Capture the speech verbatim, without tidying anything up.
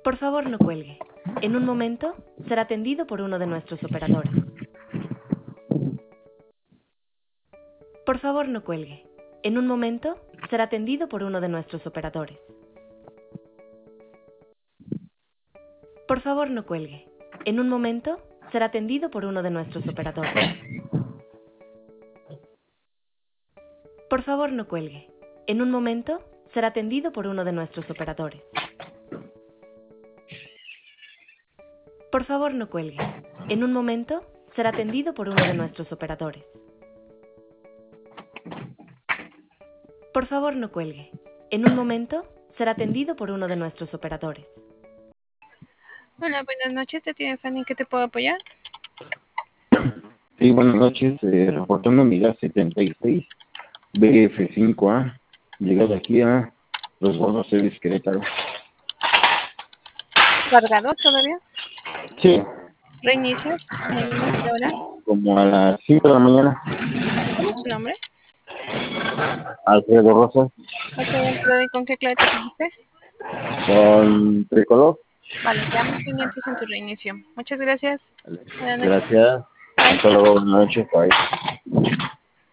Por favor, no cuelgue. En un momento, será atendido por uno de nuestros operadores. Por favor, no cuelgue. En un momento, será atendido por uno de nuestros operadores. Por favor, no cuelgue. En un momento, será atendido por uno de nuestros operadores. Por favor, no cuelgue. En un momento, será atendido por uno de nuestros operadores. Por favor, no cuelgue. En un momento, será atendido por uno de nuestros operadores. Por favor, no cuelgue. En un momento, será atendido por uno de nuestros operadores. Hola, buenas noches. ¿Te tiene Fanny? ¿Qué te puedo apoyar? Sí, buenas noches. Eh, reportando unidad setenta y seis B F cinco A, llegado aquí a Los Gordos Celis, Querétaro. ¿Cargado todavía? Sí, ¿Reinicio? ¿Mañana qué hora? como a las cinco de la mañana. ¿Cuál es tu nombre? Alfredo Rosas, Ok, Alfredo, ¿y con qué clave te pediste? con tricolor. Vale, quedamos pendientes en tu reinicio. Muchas gracias. Buenas noches. Gracias. Bye. Hasta luego, buenas noches. Bye.